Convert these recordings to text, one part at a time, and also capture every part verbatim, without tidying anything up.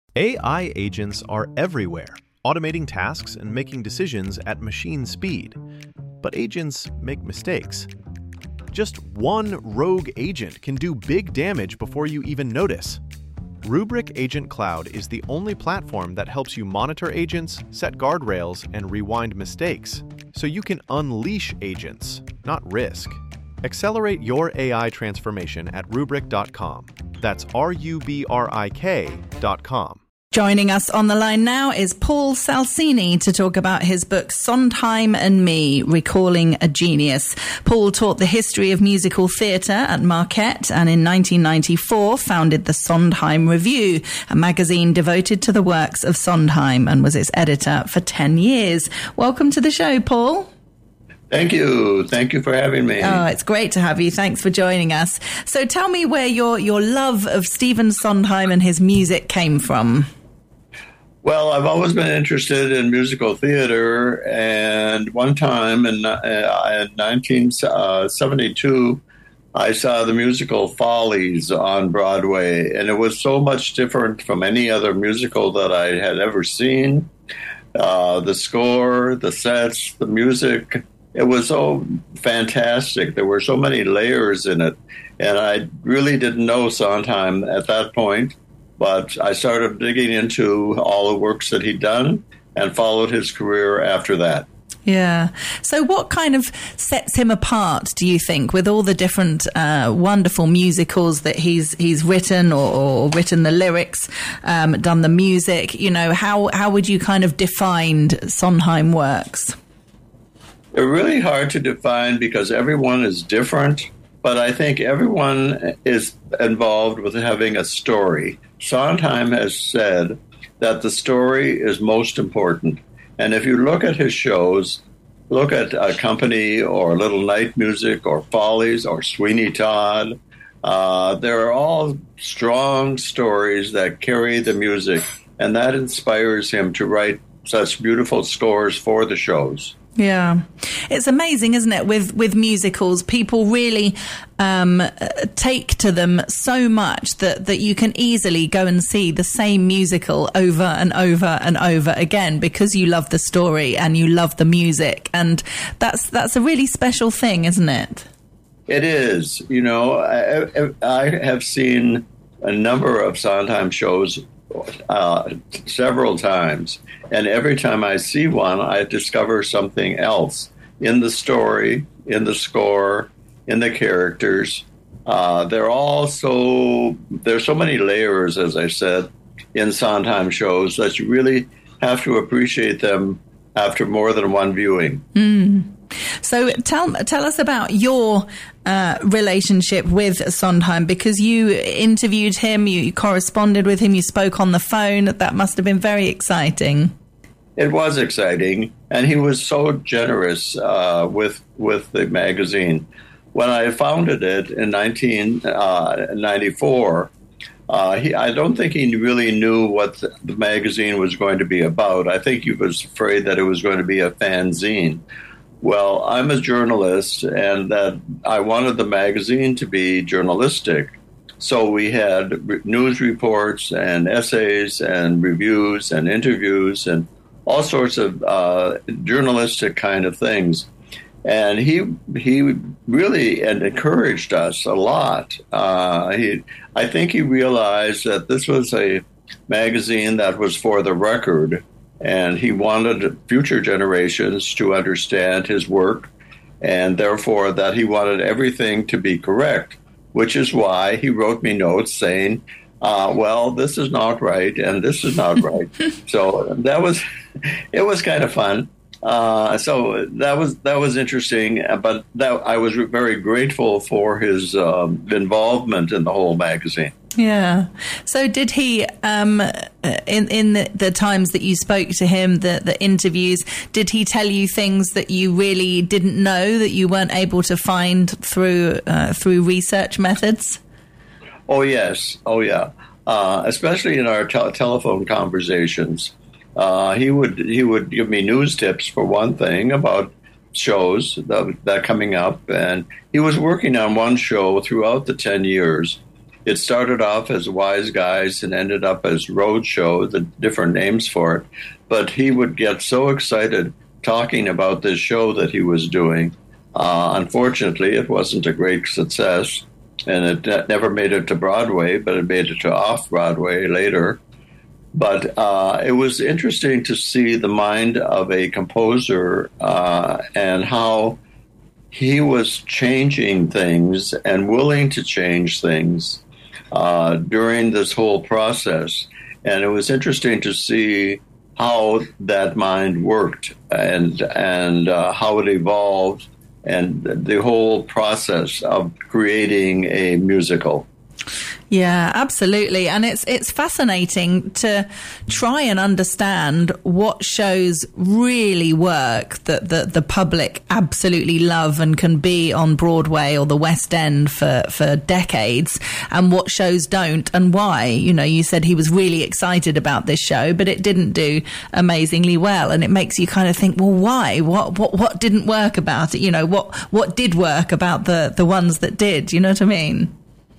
A I agents are everywhere, automating tasks and making decisions at machine speed. But agents make mistakes. Just one rogue agent can do big damage before you even notice. Rubrik Agent Cloud is the only platform that helps you monitor agents, set guardrails, and rewind mistakes, so you can unleash agents, not risk. Accelerate your A I transformation at rubrik dot com. That's R U B R I K dot com. Joining us on the line now is Paul Salsini to talk about his book Sondheim and Me, Recalling a Genius. Paul taught the history of musical theatre at Marquette and in nineteen ninety-four founded the Sondheim Review, a magazine devoted to the works of Sondheim, and was its editor for ten years. Welcome to the show, Paul. Thank you. Thank you for having me. Oh, it's great to have you. Thanks for joining us. So tell me where your, your love of Stephen Sondheim and his music came from. Well, I've always been interested in musical theater, and one time in, uh, in nineteen seventy-two, I saw the musical Follies on Broadway, and it was so much different from any other musical that I had ever seen. Uh, the score, the sets, the music, it was so fantastic. There were so many layers in it, and I really didn't know Sondheim at that point. But I started digging into all the works that he'd done and followed his career after that. Yeah. So what kind of sets him apart, do you think, with all the different uh, wonderful musicals that he's he's written or, or written the lyrics, um, done the music? You know, how, how would you kind of define Sondheim works? They're really hard to define because everyone is different. But I think everyone is involved with having a story. Sondheim has said that the story is most important. And if you look at his shows, look at A Company or Little Night Music or Follies or Sweeney Todd, uh, they're all strong stories that carry the music. And that inspires him to write such beautiful scores for the shows. Yeah. It's amazing, isn't it? With with musicals, people really um, take to them so much that, that you can easily go and see the same musical over and over and over again because you love the story and you love the music. And that's that's a really special thing, isn't it? It is. You know, I, I have seen a number of Sondheim shows Uh, several times. And every time I see one, I discover something else in the story, in the score, in the characters. Uh, they're all so, there's so many layers, as I said, in Sondheim shows that you really have to appreciate them after more than one viewing. Mm. So tell tell us about your uh, relationship with Sondheim, because you interviewed him, you corresponded with him, you spoke on the phone. That must have been very exciting. It was exciting, and he was so generous uh, with with the magazine. When I founded it in nineteen ninety-four, uh, he, I don't think he really knew what the, the magazine was going to be about. I think he was afraid that it was going to be a fanzine. Well, I'm a journalist, and that I wanted the magazine to be journalistic. So we had re- news reports and essays and reviews and interviews and all sorts of uh, journalistic kind of things. And he he really encouraged us a lot. Uh, he, I think he realized that this was a magazine that was for the record, and he wanted future generations to understand his work, and therefore that he wanted everything to be correct, which is why he wrote me notes saying, uh, well, this is not right, and this is not right. So that was, it was kind of fun. Uh, so that was that was interesting, but that I was very grateful for his um, involvement in the whole magazine. Yeah. So did he, um, in in the, the times that you spoke to him, the, the interviews, did he tell you things that you really didn't know, that you weren't able to find through uh, through research methods? Oh, yes. Oh, yeah. Uh, especially in our te- telephone conversations. Uh, he would he would give me news tips, for one thing, about shows that, that coming up. And he was working on one show throughout the ten years. It started off as Wise Guys and ended up as Roadshow, the different names for it. But he would get so excited talking about this show that he was doing. Uh, unfortunately, it wasn't a great success, and it ne- never made it to Broadway, but it made it to off-Broadway later. But uh, it was interesting to see the mind of a composer uh, and how he was changing things and willing to change things uh, during this whole process. And it was interesting to see how that mind worked and and uh, how it evolved and the whole process of creating a musical. Yeah, absolutely. And it's it's fascinating to try and understand what shows really work that the, the public absolutely love and can be on Broadway or the West End for, for decades, and what shows don't and why. You know, you said he was really excited about this show, but it didn't do amazingly well. And it makes you kind of think, well, why? What what what didn't work about it? You know, what what did work about the, the ones that did? You know what I mean?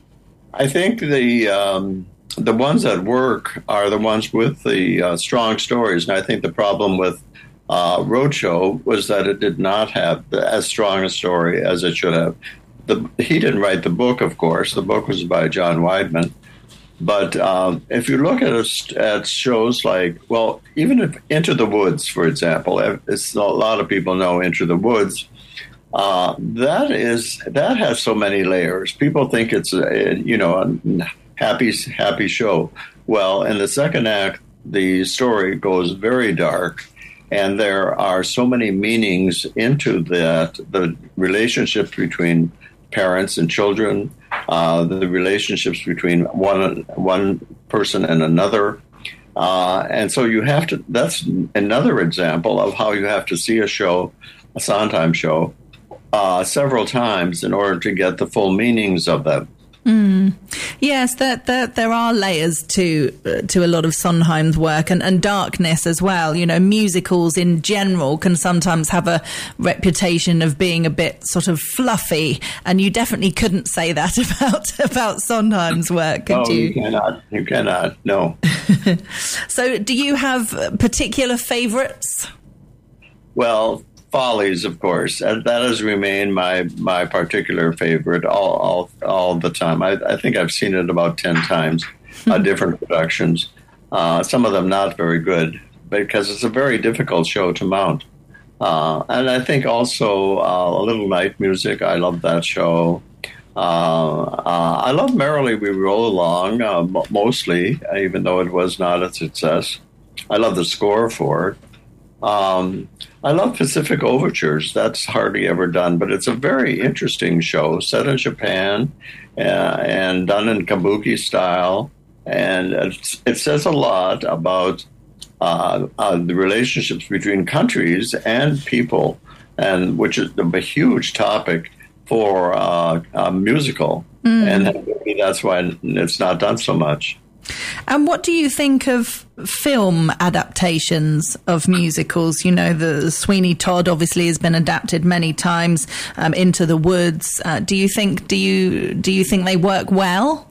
I think the um, the ones that work are the ones with the uh, strong stories, and I think the problem with uh, Roadshow was that it did not have the, as strong a story as it should have. The, he didn't write the book, of course. The book was by John Weidman. But um, if you look at a, at shows like, well, even if Into the Woods, for example, it's, a lot of people know Into the Woods. Uh, that is that has so many layers. People think it's a, you know a happy happy show. Well, in the second act, the story goes very dark, and there are so many meanings into that. The relationships between parents and children, uh, the relationships between one one person and another, uh, and so you have to. That's another example of how you have to see a show, a Sondheim show, Uh, several times in order to get the full meanings of them. Mm. Yes, there, there there are layers to uh, to a lot of Sondheim's work, and, and darkness as well. You know, musicals in general can sometimes have a reputation of being a bit sort of fluffy, and you definitely couldn't say that about about Sondheim's work, could no, you? you cannot. You cannot. No. So, do you have particular favourites? Well, Follies, of course, and that has remained my my particular favorite all all, all the time. I, I think I've seen it about ten times, uh, different productions. Uh, some of them not very good because it's a very difficult show to mount. Uh, and I think also uh, A Little Night Music. I love that show. Uh, uh, I love Merrily We Roll Along uh, m- mostly, even though it was not a success. I love the score for it. Um, I love Pacific Overtures. That's hardly ever done, but it's a very interesting show set in Japan uh, and done in kabuki style. And it's, it says a lot about uh, uh, the relationships between countries and people, and which is a huge topic for uh, a musical. Mm. And maybe that's why it's not done so much. And what do you think of film adaptations of musicals? You know, the Sweeney Todd obviously has been adapted many times. Um, Into the Woods. Uh, do you think? Do you do you think they work well?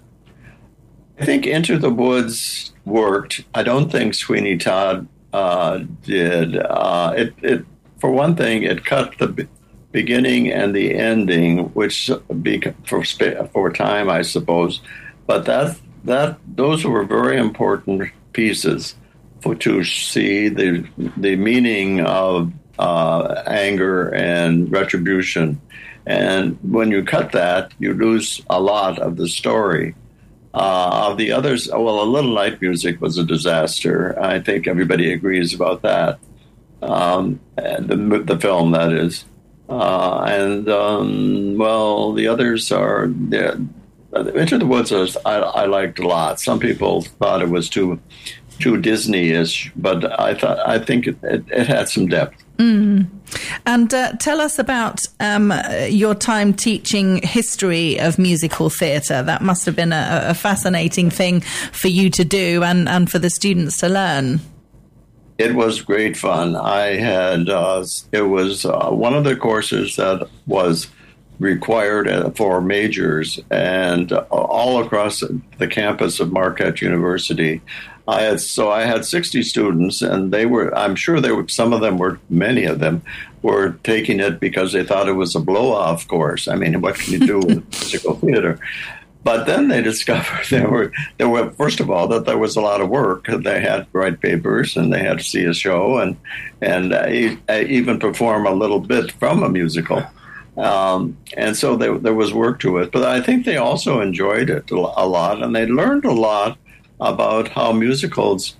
I think Into the Woods worked. I don't think Sweeney Todd uh, did. Uh, it, it, for one thing, it cut the b- beginning and the ending, which be for for time, I suppose. But that. That those were very important pieces for to see the the meaning of uh, anger and retribution, and when you cut that, you lose a lot of the story. Uh, of the others, well, A Little Night Music was a disaster. I think everybody agrees about that. Um, the the film, that is, uh, and um, well, the others are. Into the Woods, was, I, I liked a lot. Some people thought it was too too Disney-ish, but I thought I think it, it, it had some depth. Mm. And uh, tell us about um, your time teaching history of musical theatre. That must have been a, a fascinating thing for you to do and, and for the students to learn. It was great fun. I had uh, it was uh, one of the courses that was required for majors, and all across the campus of Marquette University. I had, so I had sixty students, and they were, I'm sure they were, some of them were, many of them were taking it because they thought it was a blow-off course. I mean, what can you do with musical theater? But then they discovered there were, there were, first of all, that there was a lot of work. They had to write papers, and they had to see a show, and and uh, even perform a little bit from a musical. Um, and so they, there was work to it. But I think they also enjoyed it a lot, and they learned a lot about how musicals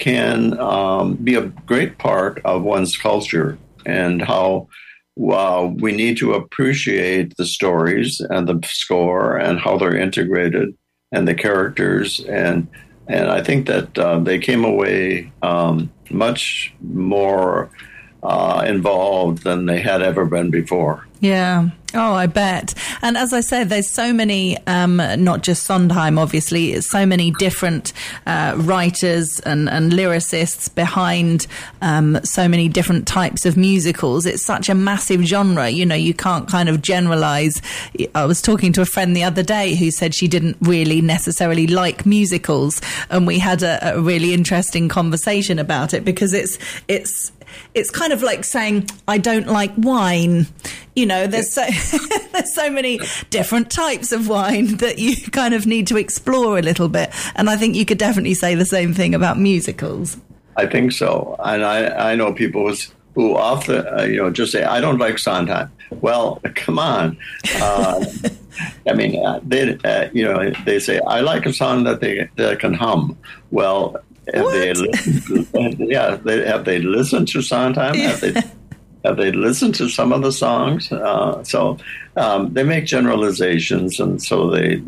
can um, be a great part of one's culture, and how uh, we need to appreciate the stories and the score and how they're integrated and the characters. And and I think that uh, they came away um, much more uh, involved than they had ever been before. Yeah. Oh, I bet. And as I said, there's so many, um, not just Sondheim, obviously, so many different uh, writers and, and lyricists behind um, so many different types of musicals. It's such a massive genre. You know, you can't kind of generalize. I was talking to a friend the other day who said she didn't really necessarily like musicals. And we had a, a really interesting conversation about it, because it's, it's, it's kind of like saying, I don't like wine. You know, there's so there's so many different types of wine that you kind of need to explore a little bit. And I think you could definitely say the same thing about musicals. I think so. And I, I know people who often, uh, you know, just say, I don't like Sondheim. Well, come on. Uh, I mean, uh, they, uh, you know, they say, I like a song that they, that can hum. Well, have what? they listened to, yeah, they, have they listened to Sondheim? Yeah. Have they Have they listened to some of the songs? Uh, so um, they make generalizations, and so they,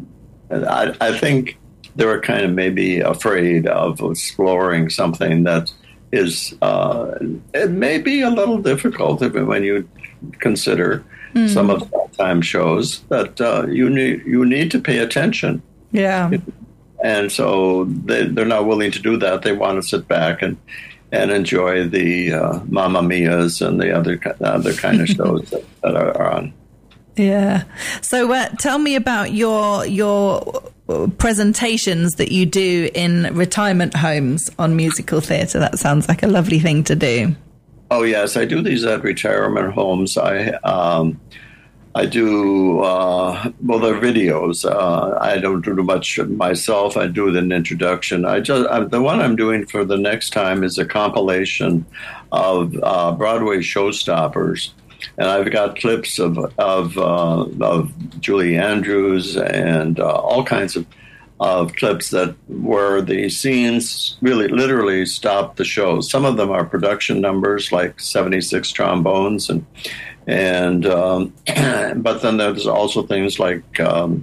I, I think they were kind of maybe afraid of exploring something that is, uh, it may be a little difficult if, when you consider mm. some of the time shows that uh, you need you need to pay attention. Yeah, and so they they're not willing to do that. They want to sit back and. and enjoy the uh, Mamma Mia's and the other other kind of shows that, that are, are on. Yeah. So uh, tell me about your your presentations that you do in retirement homes on musical theatre. That sounds like a lovely thing to do. Oh, yes. I do these at retirement homes. I um, I do, uh, well, they're videos. Uh, I don't do much myself. I do an introduction. I just I, the one I'm doing for the next time is a compilation of uh, Broadway showstoppers, and I've got clips of of, uh, of Julie Andrews and uh, all kinds of of clips that where the scenes really literally stop the show. Some of them are production numbers, like seventy-six trombones and. And um, but then there's also things like um,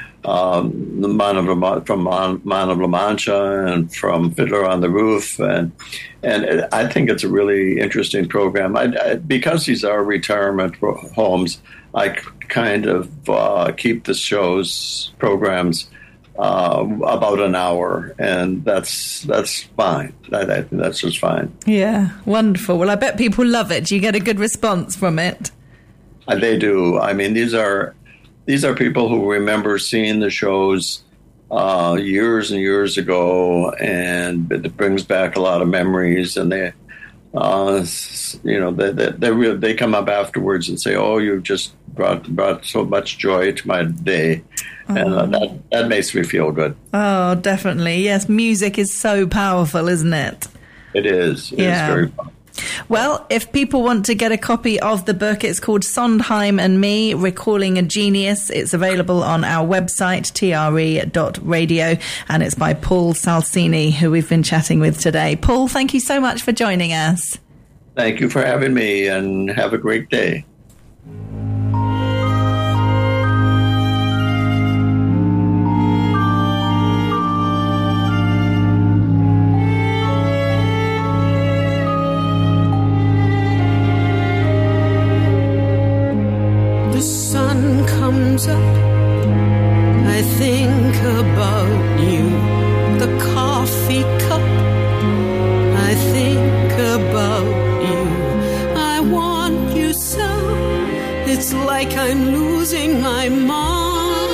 um, the Man of La, from Man of La Mancha and from Fiddler on the Roof, and and I think it's a really interesting program. I, I, because these are retirement homes, I kind of uh, keep the shows programs uh, about an hour, and that's that's fine. I, I think that's just fine. Yeah, wonderful. Well, I bet people love it. You get a good response from it. Uh, they do. I mean, these are these are people who remember seeing the shows uh, years and years ago, and it brings back a lot of memories. And they, uh, you know, they they they, really, they come up afterwards and say, "Oh, you just brought brought so much joy to my day." Oh. And uh, that, that makes me feel good. Oh, definitely. Yes, music is so powerful, isn't it? It is. It yeah. is very powerful. Well, if people want to get a copy of the book, it's called Sondheim and Me, Recalling a Genius. It's available on our website, T R E dot radio, and it's by Paul Salsini, who we've been chatting with today. Paul, thank you so much for joining us. Thank you for having me, and have a great day. Up, I think about you, the coffee cup, I think about you, I want you so. like I'm losing my mind.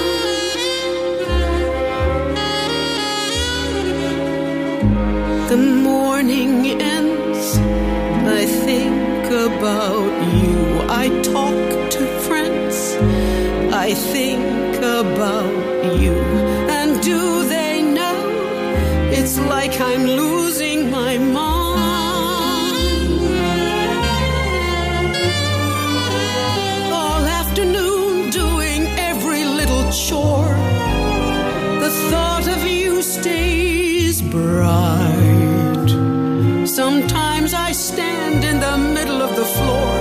The morning ends, I think about you. I talk to friends, I think about you. And do they know it's like I'm losing my mind? All afternoon doing every little chore, the thought of you stays bright. Sometimes I stand in the middle of the floor,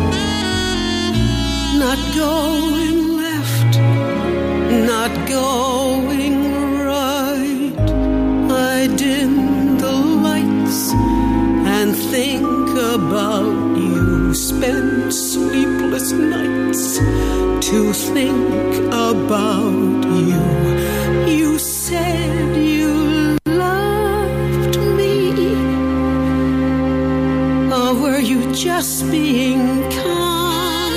not going left, not going right. I dim the lights and think about you. Spend sleepless nights to think about you. You said you loved me, or were you just being kind?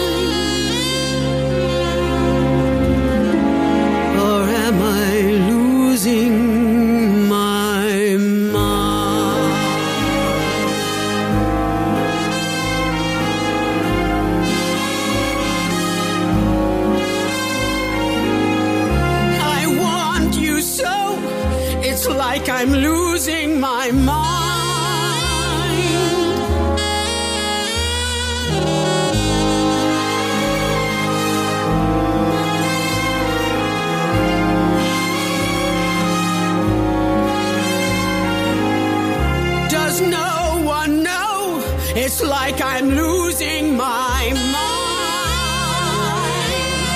Or am I losing my mind? I want you so, it's like I'm losing my mind. Does no one know it's like I'm losing my mind?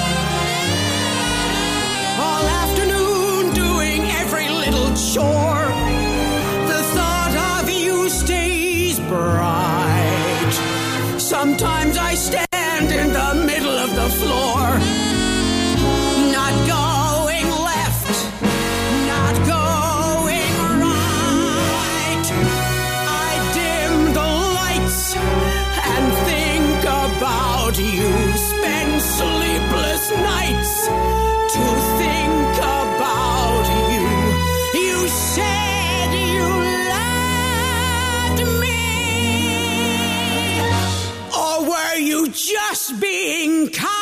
All afternoon doing every little chore, the thought of you stays bright. Sometimes I stand in the middle of the floor, not going left, not going right. I dim the lights and think about you. Spend sleepless nights to think about you. You said you loved me, or were you just being kind?